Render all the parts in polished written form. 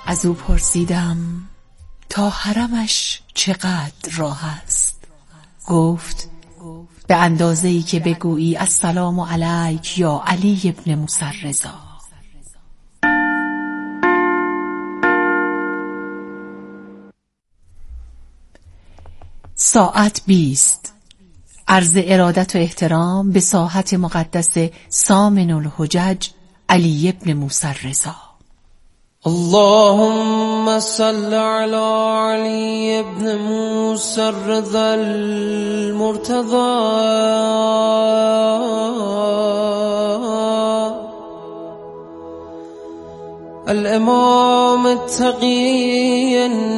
از او پرسیدم تا حرمش چقدر راه است؟ گفت به اندازه‌ای که بگویی السلام علیک یا علی ابن موسی الرضا. ساعت 20. عرض ارادت و احترام به ساحت مقدس سامن الحجج علی ابن موسی الرضا. اللهم صل على علی ابن موسی الرضا المرتضى الامام التقی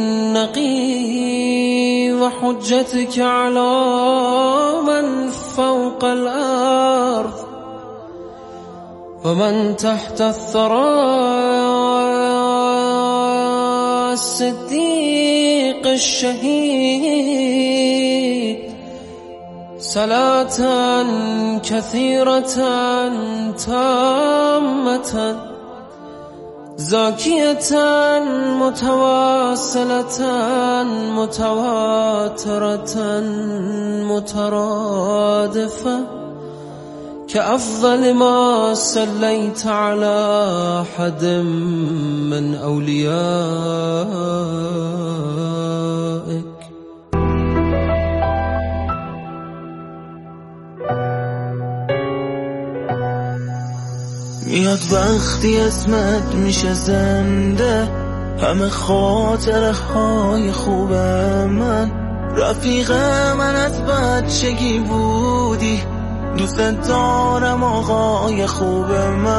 النقی و حجتك على من فوق الارض و من تحت الثرى الصديق الشهيد صلاة كثيرة تامة زاكية متواصلة متواترة مترادفة كأفضل ما صليت على أحد من أوليائك. میاد وقتی اسمت میشه زنده، همه خاطره های خوبه من، رفیق من از بچگی بودی، دوست دارم آقای خوب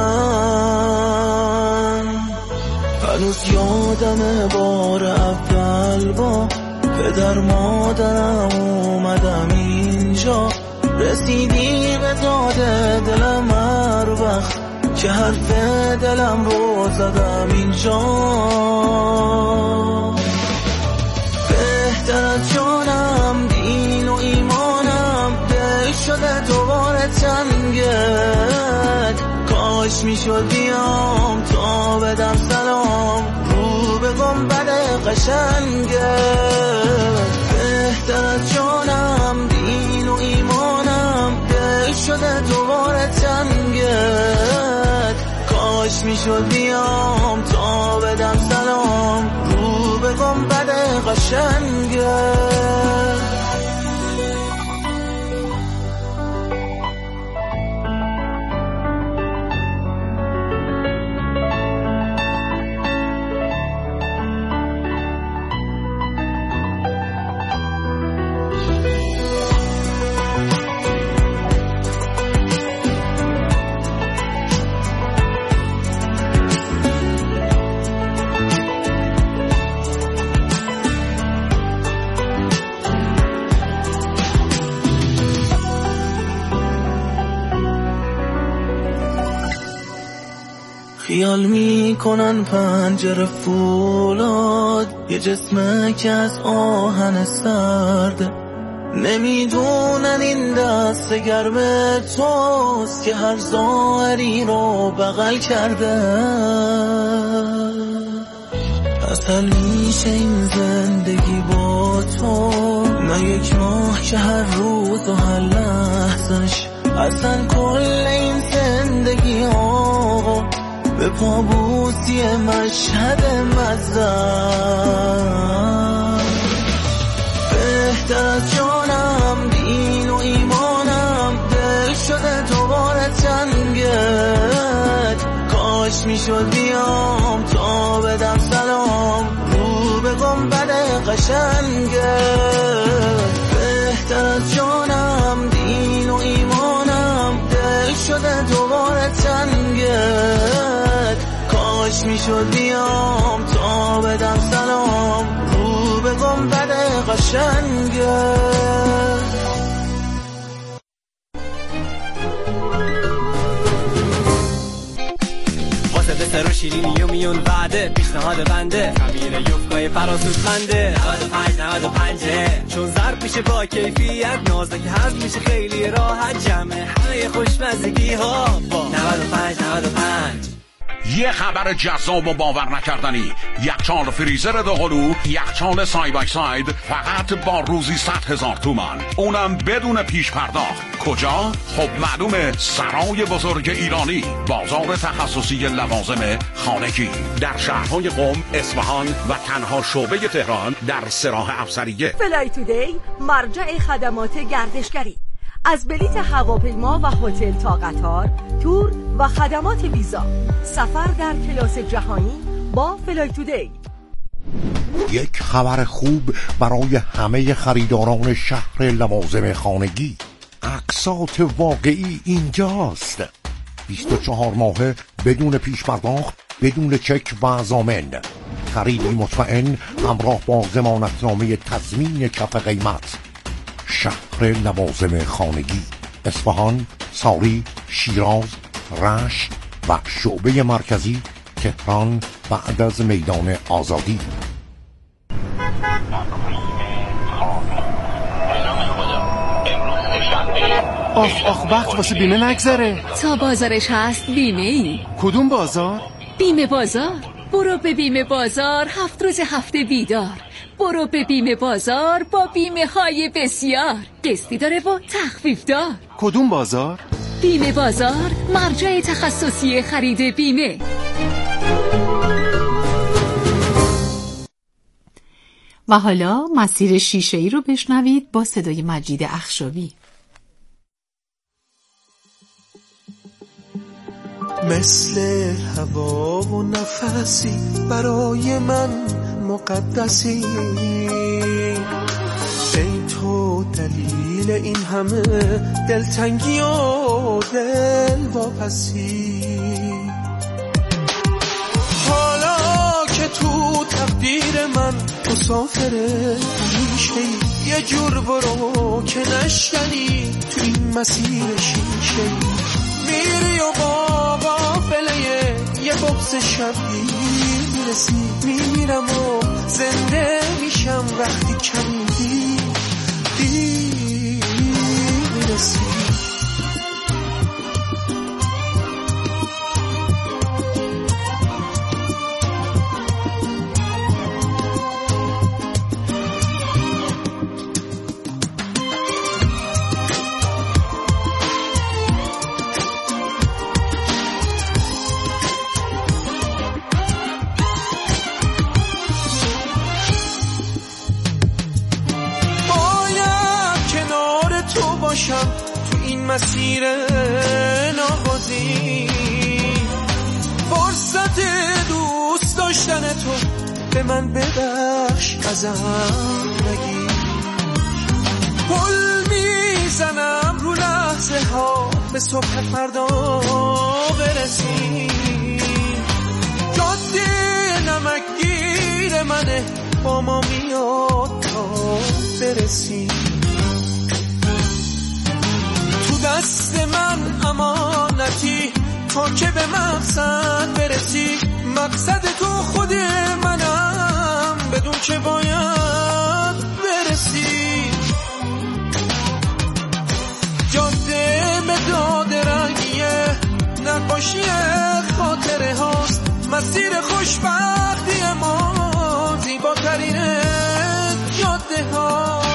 من. هنوز یادم بار اول با پدر مادرم اومدم اینجا، رسیدی به داد دلم هر وقت که حرف دلم رو زدم اینجا. بهتر از جانم دین و ایمانم دل شده دوباره تنگت، کاش میشد بیام تا بدم سلام رو به گنبد قشنگت. بهتر از جانم دین و ایمانم دل شده دوباره تنگت، کاش میشد بیام تا بدم سلام رو به گنبد قشنگت. خیال میکنن پنجره فولاد، یه جسمه که از آهن سرده، نمیدونن این دست گرم توست که هر ظاهری رو بغل کرده. اصل میشه این زندگی با تو، نه یک ماه که هر روز و هر لحظش، اصلا کل این زندگی آقا به پابوسی مشهد مزن. بهتر از جانم دین و ایمانم دل شده دوباره تنگت، کاش میشد بیام تا بدم سلام رو به گنبد قشنگت. بهتر از جانم دین و ایمانم دل شده دوباره تنگت، کاش میشد بیام تا بدم سلام رو به گنبد قشنگت. واسه بسر و شیرینی و میون بعده پیشنهاد بنده، خمیر یفقای فراسود خنده 95 چون ضرب میشه با کیفیت، نازک هست میشه خیلی راحت، جمع همه خوشمزگی ها با 95. یه خبر جذاب و باور نکردنی. یخچال فریزر دوقلو، یخچال سای بای ساید، فقط با روزی 100,000 تومان، اونم بدون پیش پرداخت. کجا؟ خب معلومه، سرای بزرگ ایرانی، بازار تخصصی لوازم خانگی در شهرهای قم، اصفهان و تنها شعبه تهران در سراح افسریه. فلای تودی مرجع خدمات گردشگری، از بلیت هواپیما و هتل تا قطار، تور و خدمات ویزا، سفر در کلاس جهانی با فلای تودی. یک خبر خوب برای همه خریداران شهر لوازم خانگی. اقساط واقعی اینجاست. 24 ماهه بدون پیش پرداخت، بدون چک و ضامن. خریدی مطمئن همراه با ضمانتنامه تضمین کف قیمت. شهر لوازم خانگی، اصفهان، ساری، شیراز، رشت و شعبه مرکزی تهران بعد از میدان آزادی. آخ وقت واسه بیمه نگذره. تا بازارش هست بیمه ای. کدوم بازار؟ بیمه بازار. برو به بیمه بازار 7 روز هفته بیدار. برو به بیمه بازار با بیمه های بسیار، قسطی داره و تخفیف دار. کدوم بازار؟ بیمه بازار، مرجع تخصصی خرید بیمه. و حالا مسیر شیشه‌ای رو بشنوید با صدای مجید اخشابی. مثل هوا و نفسی برای من مقدسی، ای تو دلیل این همه دلتنگی و دل واپسی. حالا که تو تقدیر من مسافره میشی، یه جور برو که نشکنی تو این مسیر شیشه. میری و با قافله یه بغض شبی میرسی، میمیرم و زنده میشم وقتی کمی میرسی. تو این مسیر ناغازی، فرصت دوست داشتن تو به من ببخش، ازم نگیر. پل میزنم رو لحظه ها به صبح فردا برسی. جاده نمکگیر منه با ما میاد تا برسی. دست من امانتی تا که به مقصد برسی. مقصد تو خود منم بدون که باید برسی. جاده مداد رنگیه، نقاشی خاطره هاست. مسیر خوشبختی ما زیباترین جاده هاست.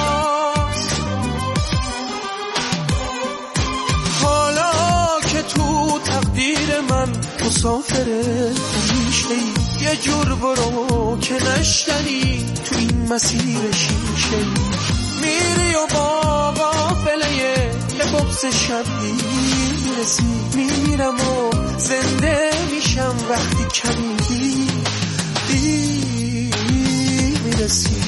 تقدیر من مسافره میشه، یه جور برو که نشکنی تو این مسیر شیشه. میری و با قافله یه بغض شبی میرسی، میمیرم و زنده میشم وقتی کمی میرسی.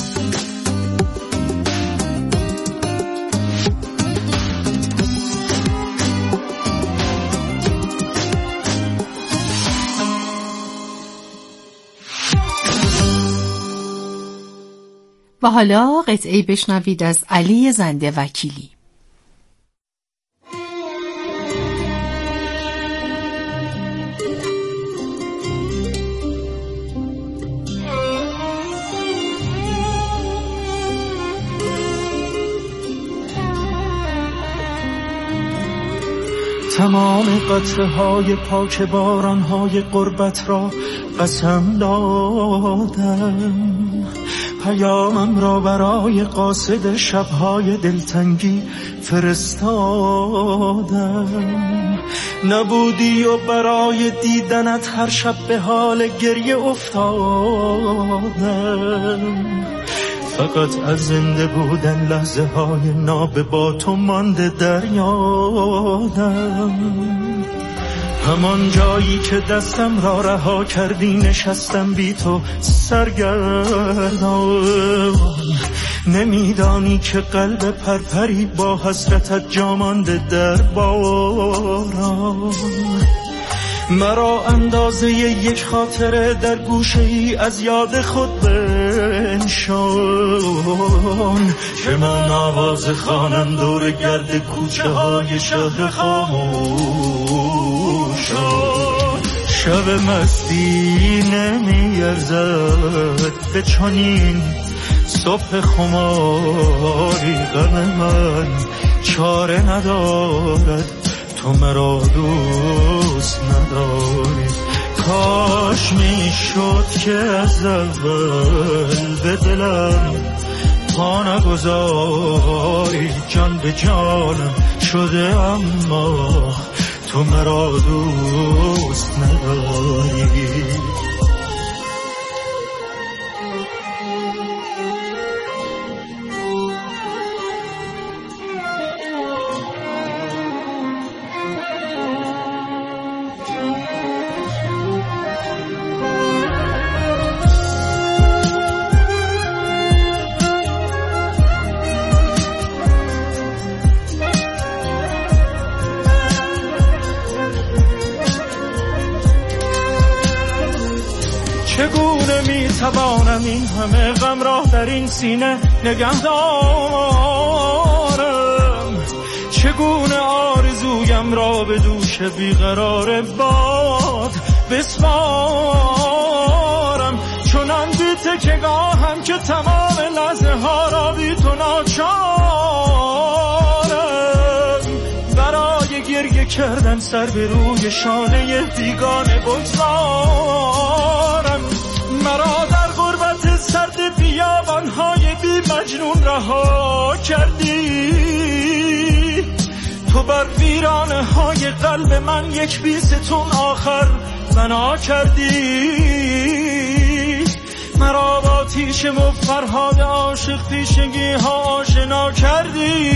و حالا قطعه بشنوید از علی زنده وکیلی. تمام قطره‌های پاک باران‌های غربت را قسم دادم، پیامم را برای قاصد شب‌های دلتنگی فرستادم. نبودی و برای دیدنت هر شب به حال گریه افتادم. فقط از زنده بودن لحظه های ناب با تو مانده در یادم. همان جایی که دستم را رها کردی نشستم بی تو سرگردان. نمیدانی که قلب پرپری با حسرتت جا مانده در باران. مرا اندازه یک خاطره در گوشه ای از یاد خود بنشان که من آواز خوانم دور گرد کوچه های شهر خاموشان. شب مستی نمیارزد به چنین صبح خماری. غم من چاره ندارد تو مرا دوست نداری. کاش میشد که از اول به دلم پا نگذاری. جان به جانم شده اما تو مرا دوست نداری. چگونه میتوانم این همه غم را در این سینه نگه دارم؟ چگونه آرزویم را به دوش بیقرار باد بسپارم؟ چنان بی تکیه‌گاهم که تمام لحظه ها را بی تو ناچارم. برای گریه کردن سر به روی شانه بیگانه بگذارم. مرا در غربت سرد بیابان‌های بی مجنون رها کردی. تو بر ویرانه های قلب من یک بیستون آخر بنا کردی. مرا با تیشه و فرهاد عاشق پیشگی ها آشنا کردی.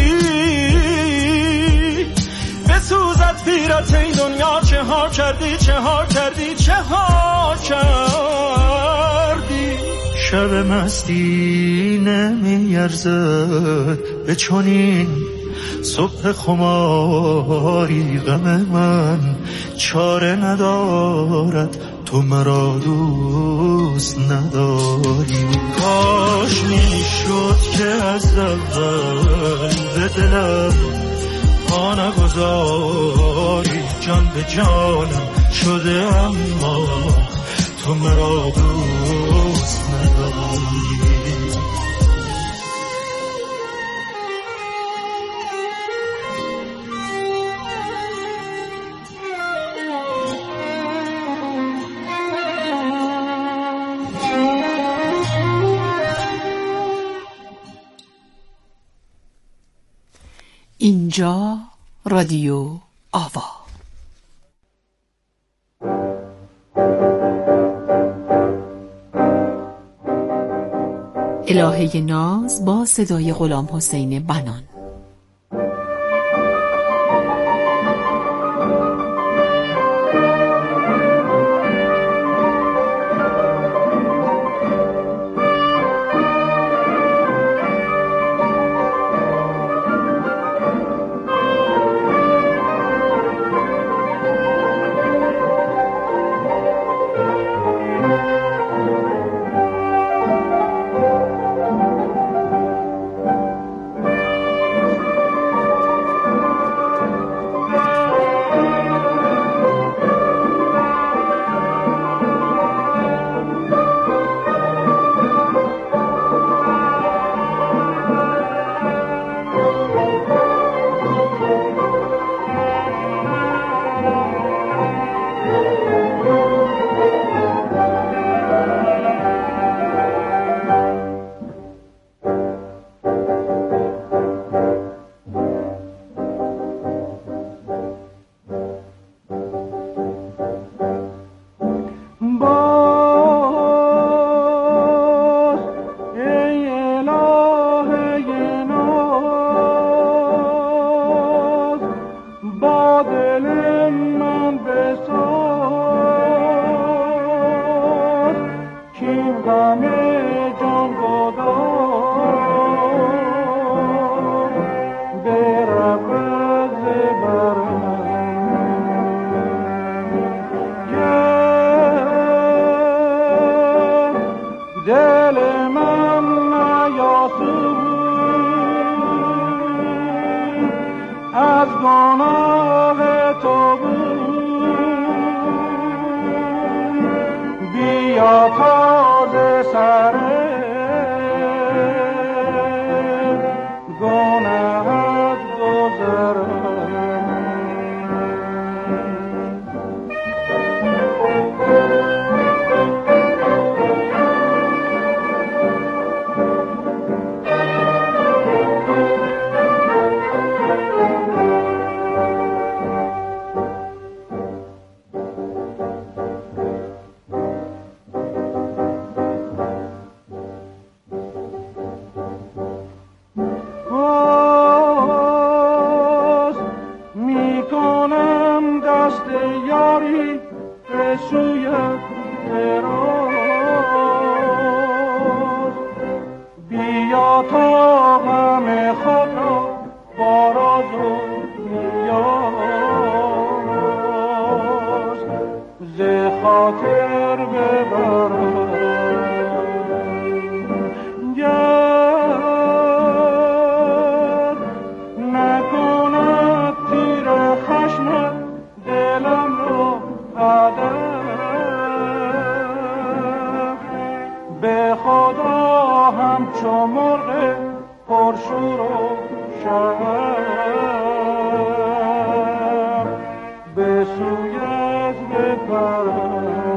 بسوزد پیرت این دنیا چه ها کردی، چه ها کردی، چه ها کردی. شب مستی نمیارزد به چنین صبح خماری. غم من چاره ندارد تو مرا دوست نداری. کاش میشد که از اول به دلم پا نگذاری. جان به جانم شده اما تو مرا دوست نداری. اینجا رادیو آوا. الهه ناز با صدای غلام حسین بنان. کین غم جان گداز برود برم دل من نیاسود از گناه تو بود بیا تازه سر گناهت گذرم به خدا همچو مرغ پرشور و شهر به سویت بپرم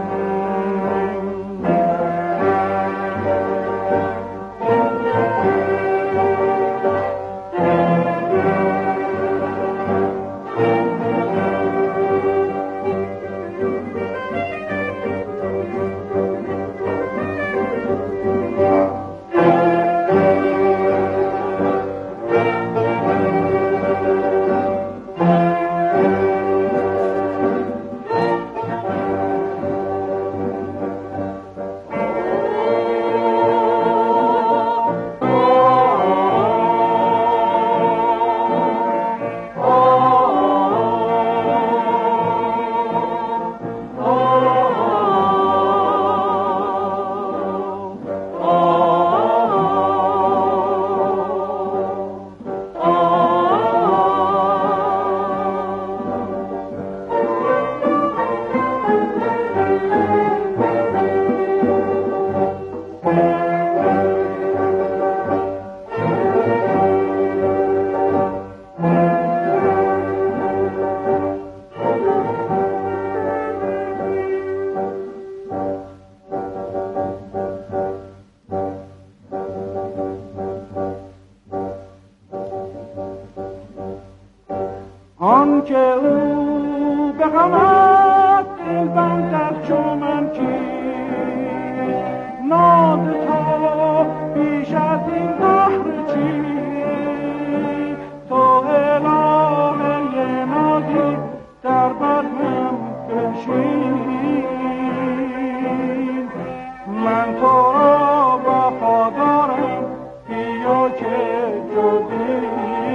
آن که او به غمت دل بندد چو من کیست ناد تا بیش از این بحر چیست تو الهه نادی در بزمم بنشین من تو را وفادارم بیا که جدی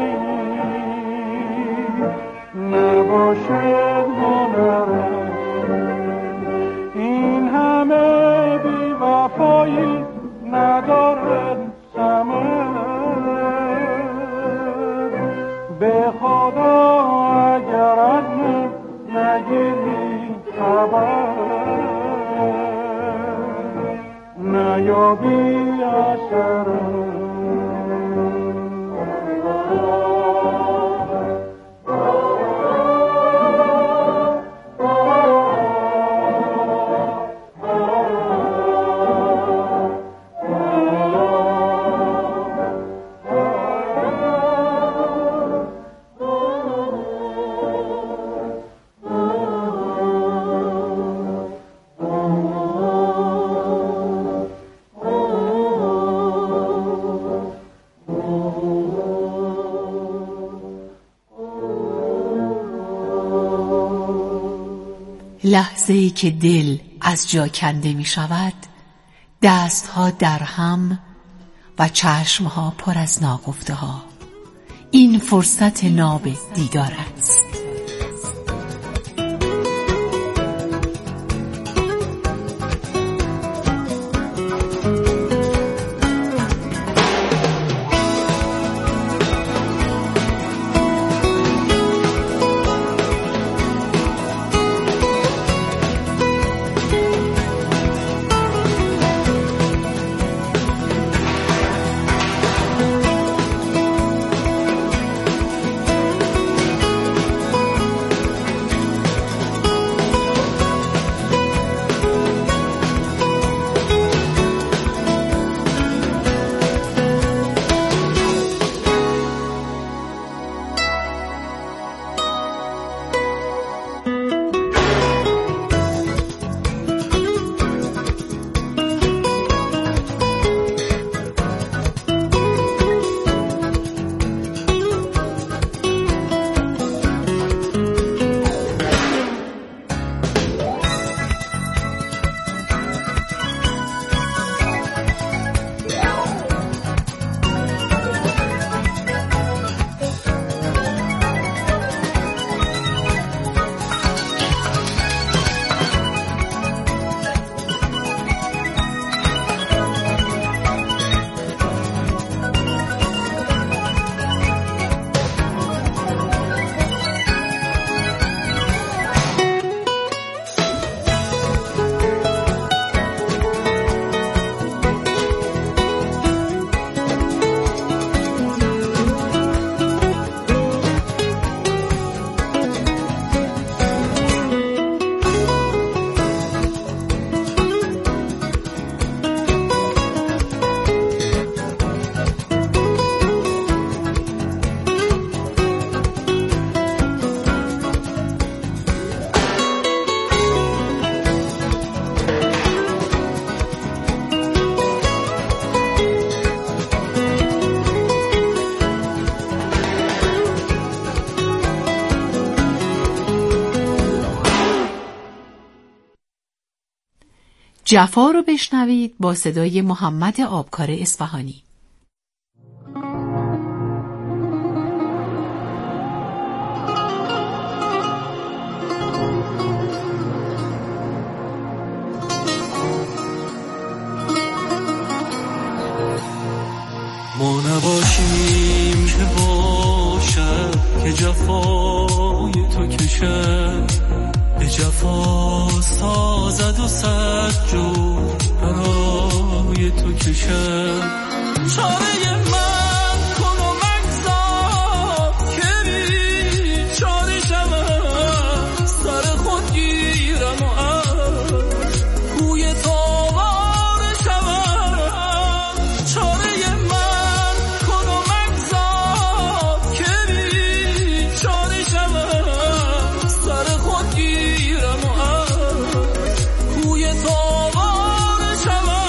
نباشد هنرم این همه بی وفایی ندارد ثمر به خدا اگر از من نگیری خبر نیابی اثرم لحظه‌ای که دل از جا کنده می شود دستها در هم و چشمها پر از ناگفته ها. این فرصت ناب دیدار است. جفا رو بشنوید با صدای محمد آبکار اصفهانی. ما نباشیم که باشد که جفای تو کشد، به جفا سازد و صد جور برای تو کشد. چاره من کن و مگذار که بی چاره شود، سر خود گیرم و از کوی تابان شود. چاره من کن و مگذار که بی چاره شود، سر خود گیرم و از کوی تابان شود.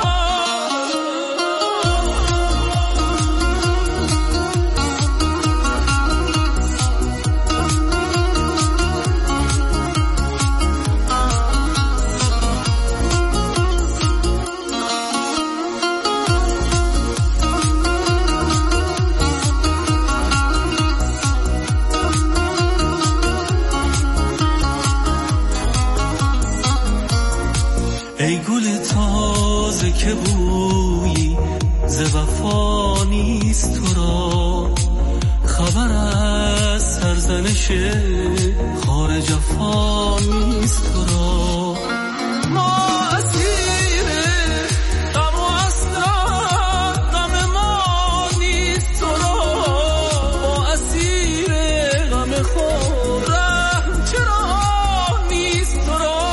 ای گل تازه که بویی ز وفا نیست تو را، خبر از سرزنش خار جفا نیست تو را. ما اسیر غم و اسرار غم ما نیست تو را، ما اسیر غم خود رحم چرا نیست تو را.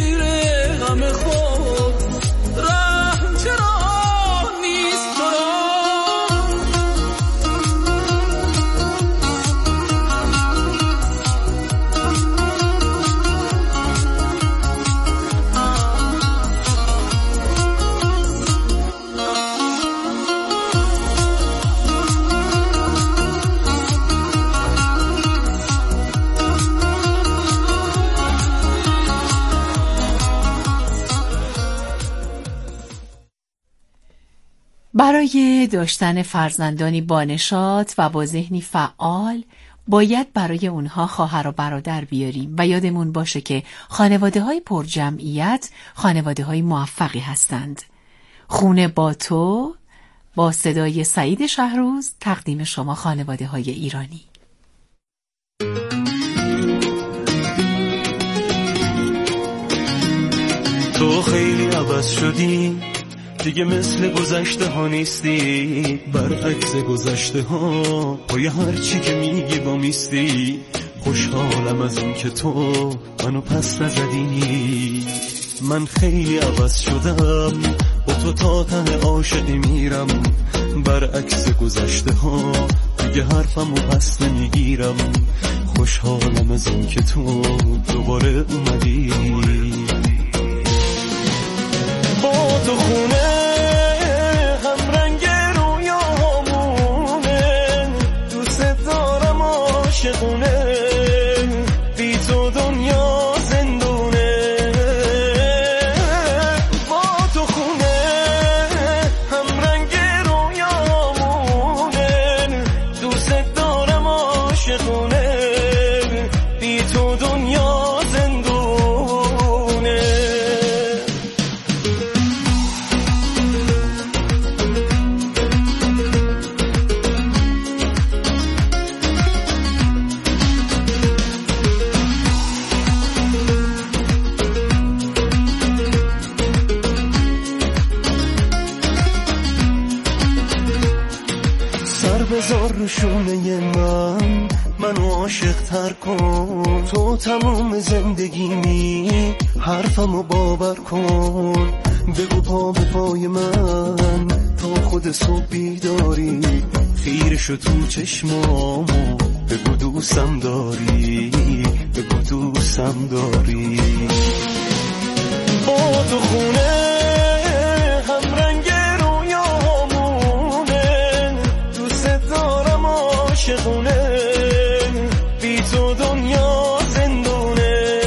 رحم چرا نیست تو را. برای داشتن فرزندانی بانشاط و با ذهنی فعال باید برای اونها خواهر و برادر بیاریم و یادمون باشه که خانواده‌های پرجمعیت خانواده‌های موفقی هستند. خونه با تو، با صدای سعید شهروز، تقدیم شما خانواده‌های ایرانی. تو خیلی عوض شدی، دیگه مثل گذشته ها نیستی، برعکس گذشته ها پای هر چی که میگی با میستی. خوشحالم از این که تو منو پس نزدی. من خیلی عوض شدم، با تو تا ته عاشقی میرم، برعکس گذشته ها دیگه حرفمو پس نمیگیرم. خوشحالم از این که تو دوباره اومدی. با تو خونه هم رنگ رویامونه، دوست دارم عاشقونه، بی تو دنیا زندونه. با تو خونه هم رنگ رویامونه، دوست دارم عاشقونه، بی تو دنیا زندونه. بذار رو شونه منو عاشق تر کن، تو تمام زندگیمی حرفمو باور کن. بگو پا به پای من تا خود صبح بیداری، خیرشو تو چشمامو بگو دوستم داری، بگو دوستم داری. با تو خونه هم رنگ عاشقونه، بی تو دنیا زندونه.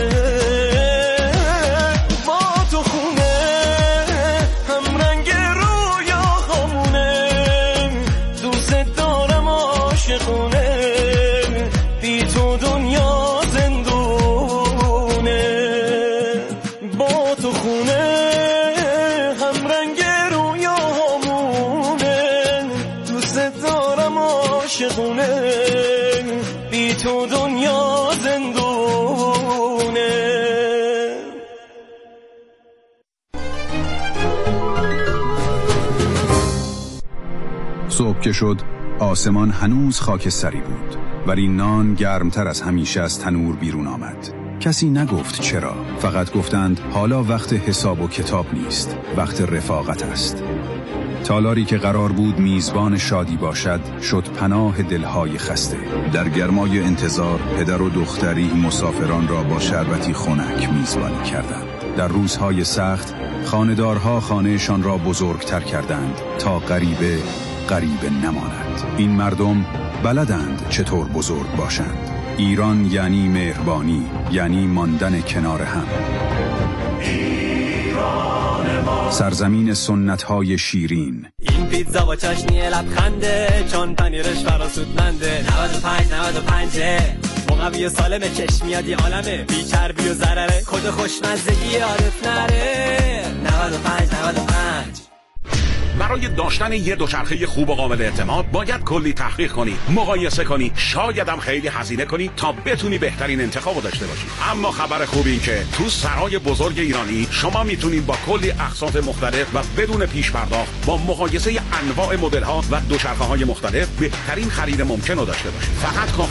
با تو خونه هم رنگ رویاهامونه، دوست دارم عاشقونه، بی تو دنیا زندونه. با تو خونه هم رنگ رویاهامونه، دوست دارم عاشقونه، بی تو دنیا زندونه. صبح که شد آسمان هنوز خاکستری بود، ولی نان گرمتر از همیشه از تنور بیرون آمد. کسی نگفت چرا، فقط گفتند حالا وقت حساب و کتاب نیست، وقت رفاقت است. تالاری که قرار بود میزبان شادی باشد شد پناه دلهای خسته. در گرمای انتظار پدر و دختری مسافران را با شربتی خنک میزبانی کردند. در روزهای سخت خانه‌دارها خانهشان را بزرگتر کردند تا غریبه نماند. این مردم بلدند چطور بزرگ باشند. ایران یعنی مهربانی، یعنی ماندن کنار هم. سرزمین سنت‌های شیرین. این پیتزا با چاشنی لبخنده، چون پنیرش فراسودمنده. 95 مقوی سالمه، چشم میادی عالمه، بی چربی و ضرره، کد خوشمزگی یادت نره. 95 برای داشتن یه دوچرخه خوب و قابل اعتماد باید کلی تحقیق کنی، مقایسه کنی، شاید هم خیلی هزینه کنی تا بتونی بهترین انتخابو داشته باشی. اما خبر خوبی این که تو سرای بزرگ ایرانی شما میتونید با کلی اقساط مختلف و بدون پیش پرداخت با مقایسه انواع مدل‌ها و دوچرخه‌های مختلف بهترین خرید ممکن رو داشته باشید. فقط